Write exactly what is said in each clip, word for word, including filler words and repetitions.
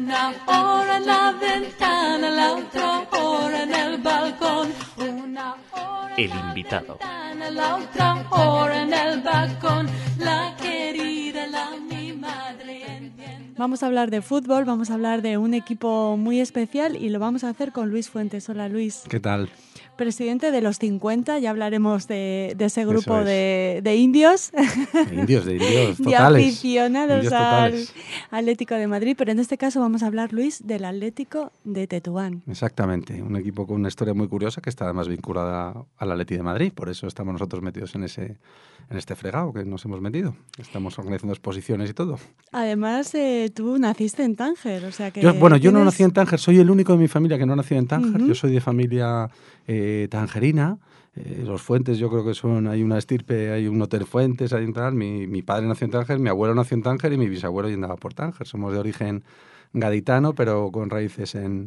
Una hora en la ventana, la otra hora en el balcón. Una hora El invitado. la otra hora en el balcón. La querida, la mi madre entiende. Vamos a hablar de fútbol, vamos a hablar de un equipo muy especial y lo vamos a hacer con Luis Fuentes. Hola, Luis. ¿Qué tal? Presidente de los cincuenta, ya hablaremos de, de ese grupo es. de, de indios. De indios, de indios de totales. aficionados Indios al totales. Atlético de Madrid, pero en este caso vamos a hablar, Luis, del Atlético de Tetuán. Exactamente, un equipo con una historia muy curiosa que está además vinculada al Atleti de Madrid, por eso estamos nosotros metidos en ese en este fregado que nos hemos metido. Estamos organizando exposiciones y todo. Además, eh, tú naciste en Tánger, o sea que... Yo, bueno, yo no tienes... nací en Tánger, soy el único de mi familia que no nació en Tánger. Uh-huh. Yo soy de familia eh, tangerina. Eh, los Fuentes yo creo que son, hay una estirpe, hay un hotel Fuentes, hay un tal. Mi, mi padre nació en Tánger, mi abuelo nació en Tánger y mi bisabuelo ya andaba por Tánger. Somos de origen gaditano, pero con raíces en,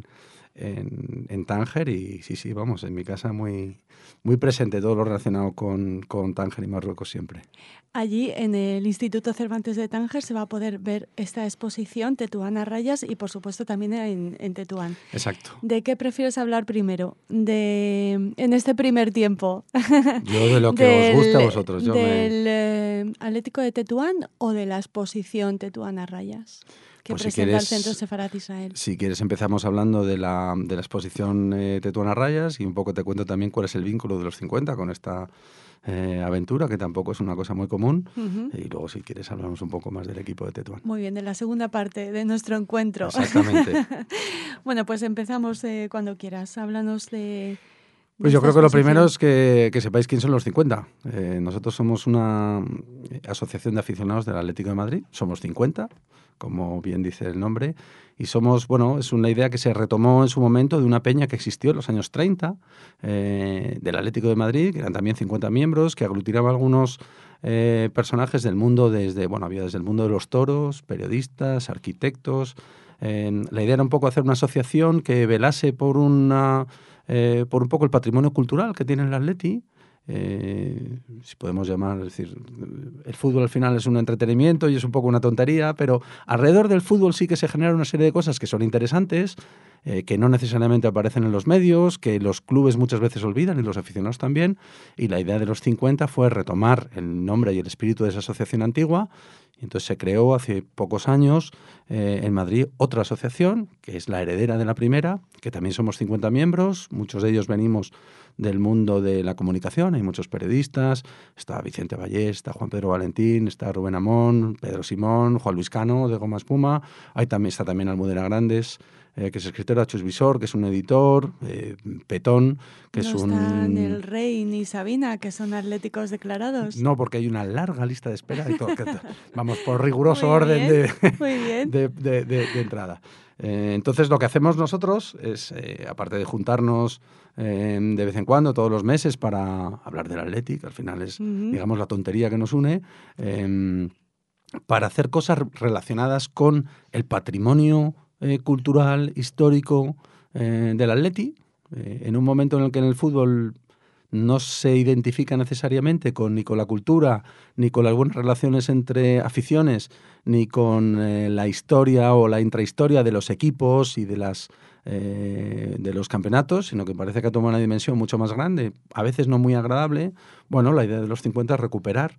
en, en Tánger y sí, sí, vamos, en mi casa muy, muy presente todo lo relacionado con, con Tánger y Marruecos siempre. Allí, en el Instituto Cervantes de Tánger, se va a poder ver esta exposición Tetuán a rayas y, por supuesto, también en, en Tetuán. Exacto. ¿De qué prefieres hablar primero? De En este primer tiempo. Yo de lo que del, os guste a vosotros. Yo ¿Del me... eh, Atlético de Tetuán o de la exposición Tetuán a rayas? Que pues presenta si quieres, el Centro Sefarat Israel. Si quieres empezamos hablando de la, de la exposición eh, Tetuán a rayas y un poco te cuento también cuál es el vínculo de los cincuenta con esta eh, aventura, que tampoco es una cosa muy común. Uh-huh. Y luego si quieres hablamos un poco más del equipo de Tetuán. Muy bien, de la segunda parte de nuestro encuentro. Exactamente. Bueno, pues empezamos eh, cuando quieras. Háblanos de... Pues yo creo que lo primero es que, que sepáis quién son los cincuenta. Eh, nosotros somos una asociación de aficionados del Atlético de Madrid. Somos cincuenta, como bien dice el nombre. Y somos, bueno, es una idea que se retomó en su momento de una peña que existió en los años treinta, eh, del Atlético de Madrid, que eran también cincuenta miembros, que aglutinaba algunos eh, personajes del mundo desde, bueno, había desde el mundo de los toros, periodistas, arquitectos. Eh, la idea era un poco hacer una asociación que velase por una... Eh, por un poco el patrimonio cultural que tiene el Atleti, eh, si podemos llamar, es decir, el fútbol al final es un entretenimiento y es un poco una tontería, pero alrededor del fútbol sí que se generan una serie de cosas que son interesantes, eh, que no necesariamente aparecen en los medios, que los clubes muchas veces olvidan y los aficionados también, y la idea de los cincuenta fue retomar el nombre y el espíritu de esa asociación antigua. Y entonces se creó hace pocos años eh, en Madrid otra asociación, que es la heredera de la primera, que también somos cincuenta miembros, muchos de ellos venimos del mundo de la comunicación, hay muchos periodistas, está Vicente Vallés, está Juan Pedro Valentín, está Rubén Amón, Pedro Simón, Juan Luis Cano de Goma Espuma, hay también, está también Almudena Grandes, eh, que es escritora, Chus Visor, que es un editor, eh, Petón, que no es un... No están el Rey ni Sabina, que son atléticos declarados. No, porque hay una larga lista de espera y todo. Que vamos por riguroso muy orden bien, de, muy bien. de, de, de, de entrada. Eh, entonces, lo que hacemos nosotros es, eh, aparte de juntarnos eh, de vez en cuando, todos los meses, para hablar del Atleti, que al final es, uh-huh. digamos, la tontería que nos une, eh, para hacer cosas relacionadas con el patrimonio eh, cultural, histórico eh, del Atleti, eh, en un momento en el que en el fútbol no se identifica necesariamente con, ni con la cultura, ni con las buenas relaciones entre aficiones, ni con eh, la historia o la intrahistoria de los equipos y de, las, eh, de los campeonatos, sino que parece que ha tomado una dimensión mucho más grande, a veces no muy agradable. Bueno, la idea de los cincuenta es recuperar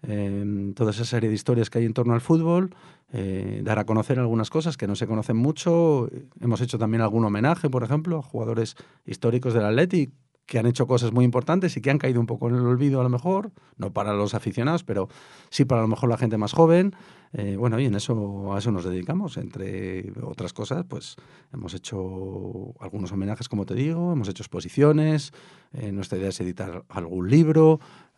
eh, toda esa serie de historias que hay en torno al fútbol, eh, dar a conocer algunas cosas que no se conocen mucho. Hemos hecho también algún homenaje, por ejemplo, a jugadores históricos del Atleti, que han hecho cosas muy importantes y que han caído un poco en el olvido a lo mejor, no para los aficionados, pero sí para a lo mejor la gente más joven. Eh, bueno, y en eso, a eso nos dedicamos. Entre otras cosas, pues hemos hecho algunos homenajes, como te digo, hemos hecho exposiciones, eh, nuestra idea es editar algún libro,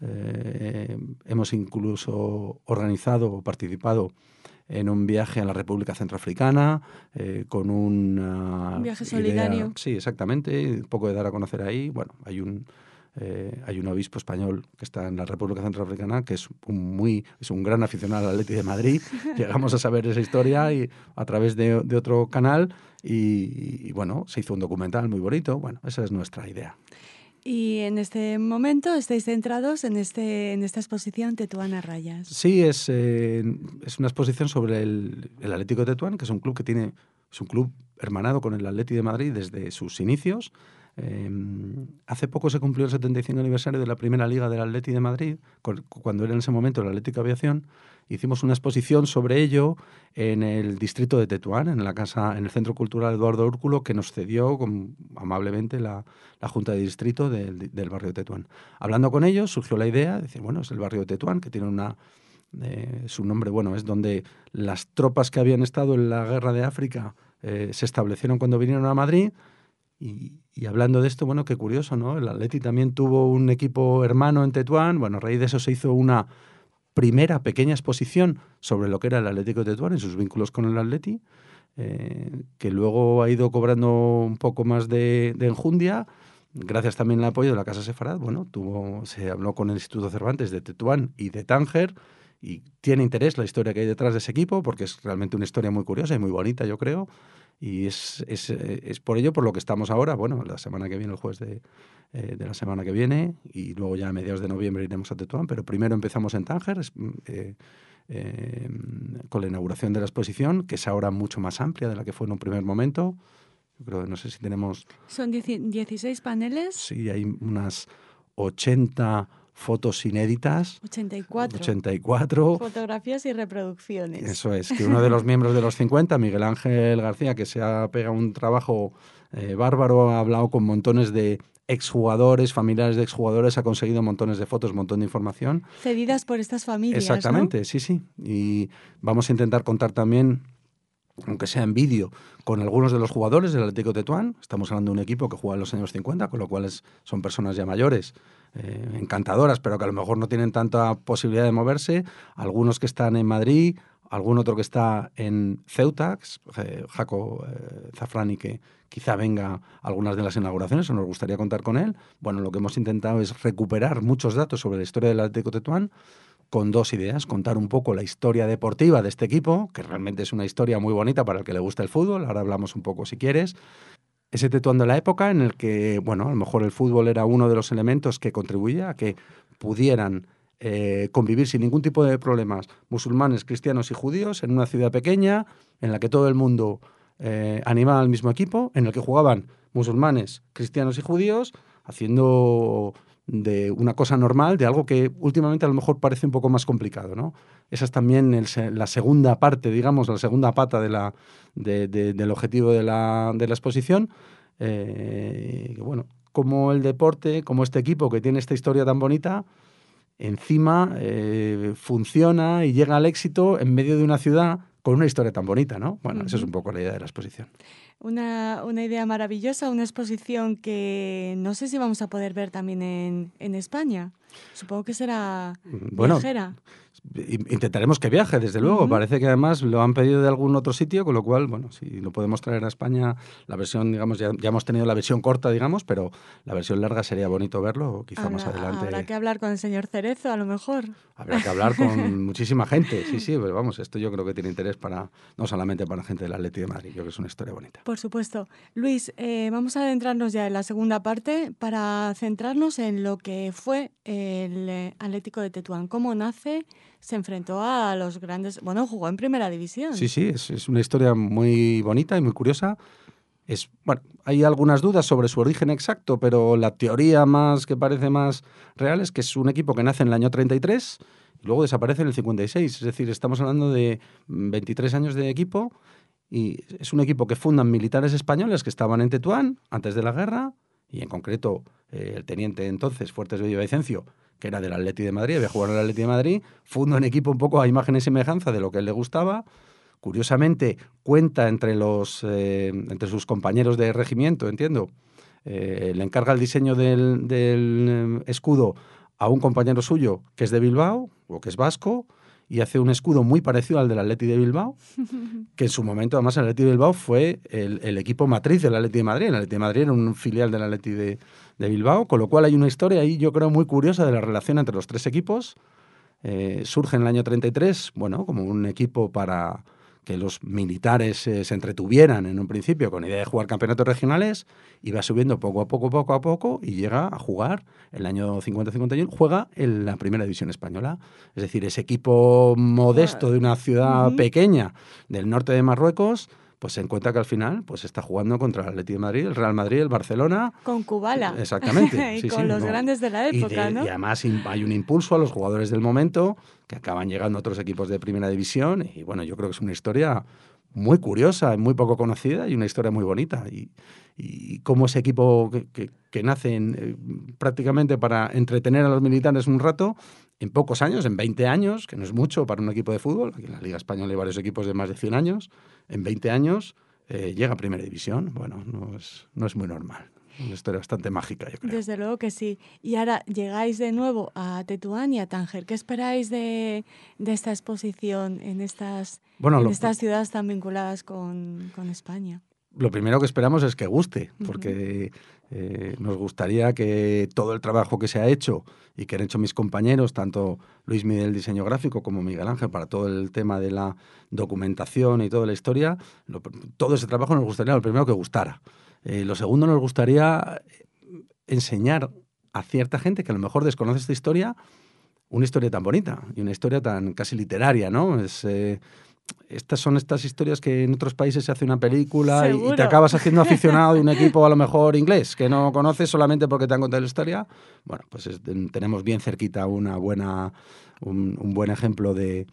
eh, hemos incluso organizado o participado en un viaje a la República Centroafricana, eh, con una... Un viaje solidario. Idea, sí, exactamente, un poco de dar a conocer ahí. Bueno, hay un, eh, hay un obispo español que está en la República Centroafricana, que es un, muy, es un gran aficionado al Atleti de Madrid. Llegamos a saber esa historia y, a través de, de otro canal y, y, bueno, se hizo un documental muy bonito. Bueno, esa es nuestra idea. Y en este momento estáis centrados en este en esta exposición Tetuán a rayas. Sí, es, eh, es una exposición sobre el, el Atlético de Tetuán, que es un club que tiene es un club hermanado con el Atleti de Madrid desde sus inicios. Eh, hace poco se cumplió el setenta y cinco aniversario de la primera liga del Atleti de Madrid, con, cuando era en ese momento el Atlético Aviación. Hicimos una exposición sobre ello en el distrito de Tetuán, en la casa, en el Centro Cultural Eduardo Úrculo, que nos cedió con, amablemente la, la Junta de Distrito del, del barrio de Tetuán. Hablando con ellos surgió la idea de decir, bueno, es el barrio de Tetuán, que tiene una... Eh, su nombre, bueno, es donde las tropas que habían estado en la guerra de África eh, se establecieron cuando vinieron a Madrid. Y, y hablando de esto, bueno, qué curioso, ¿no? El Atleti también tuvo un equipo hermano en Tetuán. Bueno, a raíz de eso se hizo una primera pequeña exposición sobre lo que era el Atlético de Tetuán y sus vínculos con el Atleti, eh, que luego ha ido cobrando un poco más de, de enjundia, gracias también al apoyo de la Casa Sefarad. Bueno, tuvo, se habló con el Instituto Cervantes de Tetuán y de Tánger, y tiene interés la historia que hay detrás de ese equipo, porque es realmente una historia muy curiosa y muy bonita, yo creo. Y es, es, es por ello por lo que estamos ahora, bueno, la semana que viene, el jueves de, eh, de la semana que viene, y luego ya a mediados de noviembre iremos a Tetuán, pero primero empezamos en Tánger, eh, eh, con la inauguración de la exposición, que es ahora mucho más amplia de la que fue en un primer momento. Yo creo que no sé si tenemos... ¿Son dieciséis paneles? Sí, hay unas ochenta fotos inéditas. ochenta y cuatro. ochenta y cuatro. Fotografías y reproducciones. Eso es, que uno de los miembros de los cincuenta, Miguel Ángel García, que se ha pegado un trabajo eh, bárbaro, ha hablado con montones de exjugadores, familiares de exjugadores, ha conseguido montones de fotos, un montón de información. Cedidas por estas familias, Exactamente, ¿no? Sí, sí. Y vamos a intentar contar también, aunque sea en vídeo, con algunos de los jugadores del Atlético de Tetuán. Estamos hablando de un equipo que juega en los años cincuenta, con lo cual es, son personas ya mayores, eh, encantadoras, pero que a lo mejor no tienen tanta posibilidad de moverse. Algunos que están en Madrid, algún otro que está en Ceuta, que es, eh, Jaco eh, Zafrani, que quizá venga a algunas de las inauguraciones, o nos gustaría contar con él. Bueno, lo que hemos intentado es recuperar muchos datos sobre la historia del Atlético de Tetuán, con dos ideas: contar un poco la historia deportiva de este equipo, que realmente es una historia muy bonita para el que le gusta el fútbol. Ahora hablamos un poco, si quieres. Ese Tetuán de la época en el que, bueno, a lo mejor el fútbol era uno de los elementos que contribuía a que pudieran eh, convivir sin ningún tipo de problemas musulmanes, cristianos y judíos en una ciudad pequeña en la que todo el mundo eh, animaba al mismo equipo, en el que jugaban musulmanes, cristianos y judíos, haciendo de una cosa normal, de algo que últimamente a lo mejor parece un poco más complicado, ¿no? Esa es también el, la segunda parte, digamos, la segunda pata de la, de, de, del objetivo de la, de la exposición. Eh, bueno, como el deporte, como este equipo que tiene esta historia tan bonita, encima eh, funciona y llega al éxito en medio de una ciudad con una historia tan bonita, ¿no? Bueno, uh-huh. Esa es un poco la idea de la exposición. Una, una idea maravillosa, una exposición que no sé si vamos a poder ver también en, en España. Supongo que será bueno, viajera. Intentaremos que viaje, desde luego. Uh-huh. Parece que además lo han pedido de algún otro sitio, con lo cual, bueno, si lo podemos traer a España, la versión, digamos, ya, ya hemos tenido la versión corta, digamos, pero la versión larga sería bonito verlo, quizá habrá, más adelante. Habrá que hablar con el señor Cerezo, a lo mejor. Habrá que hablar con muchísima gente, sí, sí, pero vamos, esto yo creo que tiene interés para, no solamente para gente del Atleti de Madrid, yo creo que es una historia bonita. Por supuesto. Luis, eh, vamos a adentrarnos ya en la segunda parte para centrarnos en lo que fue el Atlético de Tetuán, cómo nace. Se enfrentó a los grandes... Bueno, jugó en Primera División. Sí, sí, es, es una historia muy bonita y muy curiosa. Es, bueno, hay algunas dudas sobre su origen exacto, pero la teoría más que parece más real es que es un equipo que nace en el año treinta y tres y luego desaparece en el cincuenta y seis. Es decir, estamos hablando de veintitrés años de equipo, y es un equipo que fundan militares españoles que estaban en Tetuán antes de la guerra, y en concreto eh, el teniente entonces, Fuertes de Villavicencio, que era del Atleti de Madrid, había jugado en el Atleti de Madrid, funda un equipo un poco a imagen y semejanza de lo que a él le gustaba. Curiosamente, cuenta entre, los, eh, entre sus compañeros de regimiento, entiendo, eh, le encarga el diseño del, del escudo a un compañero suyo que es de Bilbao, o que es vasco, y hace un escudo muy parecido al del Atleti de Bilbao, que en su momento, además, el Atleti de Bilbao fue el, el equipo matriz del Atleti de Madrid. El Atleti de Madrid era un filial del Atleti de, de Bilbao, con lo cual hay una historia ahí, yo creo, muy curiosa de la relación entre los tres equipos. Eh, surge en el año treinta y tres, bueno, como un equipo para que los militares eh, se entretuvieran en un principio con idea de jugar campeonatos regionales, y va subiendo poco a poco, poco a poco, y llega a jugar el año cincuenta cincuenta y uno, juega en la Primera División Española. Es decir, ese equipo modesto de una ciudad uh-huh. pequeña del norte de Marruecos, pues se encuentra que al final pues está jugando contra el Atlético de Madrid, el Real Madrid, el Barcelona. Con Kubala. Exactamente. y sí, con sí, los no. grandes de la época, y de, ¿no? Y además hay un impulso a los jugadores del momento que acaban llegando a otros equipos de primera división. Y bueno, yo creo que es una historia muy curiosa, muy poco conocida y una historia muy bonita. Y, y cómo ese equipo que, que, que nace en, eh, prácticamente para entretener a los militares un rato, en pocos años, en veinte años, que no es mucho para un equipo de fútbol, aquí en la Liga Española hay varios equipos de más de cien años, en veinte años eh, llega a primera división. Bueno, no es, no es muy normal. Una historia bastante mágica, yo creo. Desde luego que sí. Y ahora llegáis de nuevo a Tetuán y a Tánger. ¿Qué esperáis de, de esta exposición en estas, bueno, en lo, estas ciudades tan vinculadas con, con España? Lo primero que esperamos es que guste, porque eh, nos gustaría que todo el trabajo que se ha hecho y que han hecho mis compañeros, tanto Luis Miguel, diseño gráfico, como Miguel Ángel, para todo el tema de la documentación y toda la historia, lo, todo ese trabajo nos gustaría, lo primero, que gustara. Eh, lo segundo, nos gustaría enseñar a cierta gente que a lo mejor desconoce esta historia, una historia tan bonita y una historia tan casi literaria, ¿no? Es... Eh, Estas son estas historias que en otros países se hace una película y, y te acabas haciendo aficionado de un equipo a lo mejor inglés que no conoces solamente porque te han contado la historia. Bueno, pues es, tenemos bien cerquita una buena, un, un buen ejemplo de,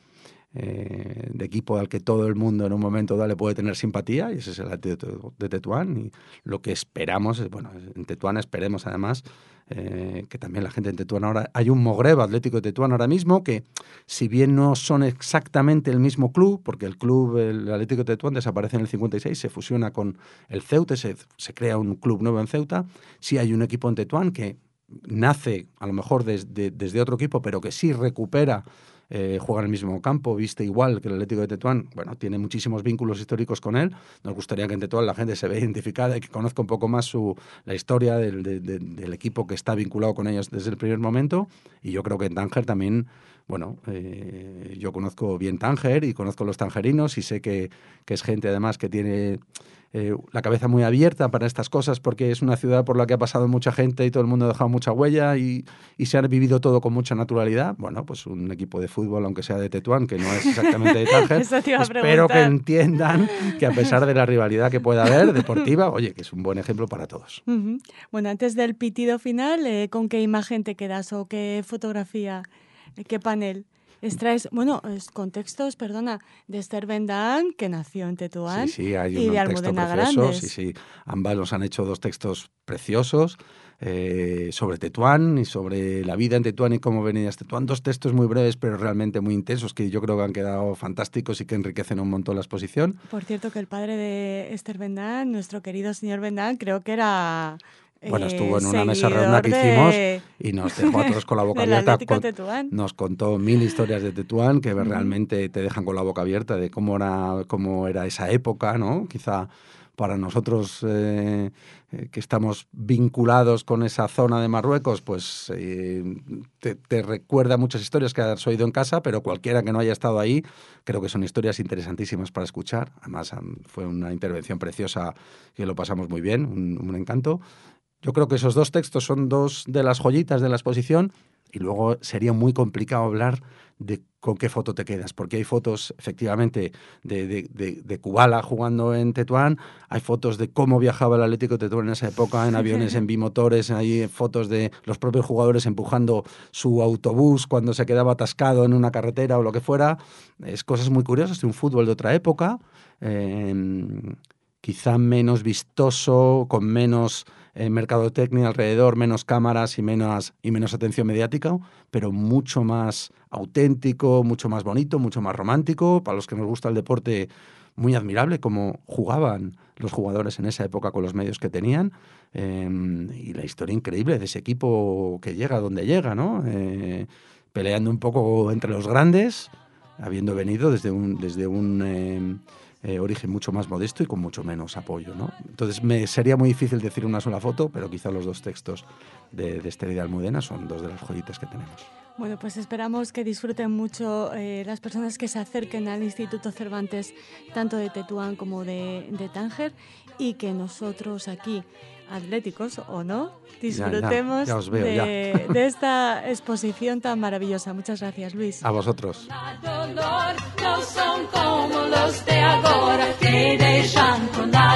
eh, de equipo al que todo el mundo en un momento dado le puede tener simpatía, y ese es el Atlético de Tetuán. Y lo que esperamos es, bueno, en Tetuán esperemos además Eh, que también la gente en Tetuán ahora... Hay un Mogreb Atlético de Tetuán ahora mismo que, si bien no son exactamente el mismo club, porque el club, el Atlético de Tetuán, desaparece en el cincuenta y seis, se fusiona con el Ceuta, se, se crea un club nuevo en Ceuta. Sí hay un equipo en Tetuán que nace a lo mejor desde, desde otro equipo, pero que sí recupera, eh, juega en el mismo campo, viste igual que el Atlético de Tetuán. Bueno, tiene muchísimos vínculos históricos con él. Nos gustaría que en Tetuán la gente se vea identificada y que conozca un poco más su, la historia del, de, de, del equipo que está vinculado con ellos desde el primer momento. Y yo creo que en Tánger también, bueno, eh, yo conozco bien Tánger y conozco los tangerinos y sé que, que es gente además que tiene... Eh, la cabeza muy abierta para estas cosas, porque es una ciudad por la que ha pasado mucha gente y todo el mundo ha dejado mucha huella y, y se ha vivido todo con mucha naturalidad. Bueno, pues un equipo de fútbol, aunque sea de Tetuán, que no es exactamente de Tánger, espero que entiendan que a pesar de la rivalidad que pueda haber deportiva, oye, que es un buen ejemplo para todos. Uh-huh. Bueno, antes del pitido final, eh, ¿con qué imagen te quedas o qué fotografía, eh, qué panel extraes? Bueno, es contextos, perdona, de Esther Bendaán, que nació en Tetuán, sí, sí, hay y un de texto Almudena precioso. Grandes. Sí, sí, ambas nos han hecho dos textos preciosos eh, sobre Tetuán y sobre la vida en Tetuán y cómo venías Tetuán. Dos textos muy breves, pero realmente muy intensos, que yo creo que han quedado fantásticos y que enriquecen un montón la exposición. Por cierto, que el padre de Esther Bendaán, nuestro querido señor Bendaán, creo que era... Bueno, estuvo en una eh, mesa redonda que hicimos de, y nos dejó a todos con la boca abierta. Con, nos contó mil historias de Tetuán que uh-huh. realmente te dejan con la boca abierta de cómo era, cómo era esa época, ¿no? Quizá para nosotros eh, eh, que estamos vinculados con esa zona de Marruecos, pues eh, te, te recuerda muchas historias que has oído en casa, pero cualquiera que no haya estado ahí, creo que son historias interesantísimas para escuchar. Además, fue una intervención preciosa que lo pasamos muy bien, un, un encanto. Yo creo que esos dos textos son dos de las joyitas de la exposición, y luego sería muy complicado hablar de con qué foto te quedas, porque hay fotos efectivamente de, de, de, de Kubala jugando en Tetuán, hay fotos de cómo viajaba el Atlético de Tetuán en esa época, en aviones, en bimotores, hay fotos de los propios jugadores empujando su autobús cuando se quedaba atascado en una carretera o lo que fuera. Es cosas muy curiosas de un fútbol de otra época, eh, quizá menos vistoso, con menos eh, mercadotecnia alrededor, menos cámaras y menos, y menos atención mediática, pero mucho más auténtico, mucho más bonito, mucho más romántico. Para los que nos gusta el deporte, muy admirable cómo jugaban los jugadores en esa época con los medios que tenían, eh, y la historia increíble de ese equipo que llega donde llega, ¿no? Eh, peleando un poco entre los grandes, habiendo venido desde un... Desde un eh, Eh, origen mucho más modesto y con mucho menos apoyo, ¿no? Entonces me sería muy difícil decir una sola foto, pero quizá los dos textos de, de Esther y de Almudena son dos de las joyitas que tenemos. Bueno, pues esperamos que disfruten mucho eh, las personas que se acerquen al Instituto Cervantes, tanto de Tetuán como de, de Tánger, y que nosotros aquí, atléticos o no, disfrutemos ya, ya, ya os veo, de, ya. de esta exposición tan maravillosa. Muchas gracias, Luis. A vosotros. Dolor no son como los de agora que dejan con la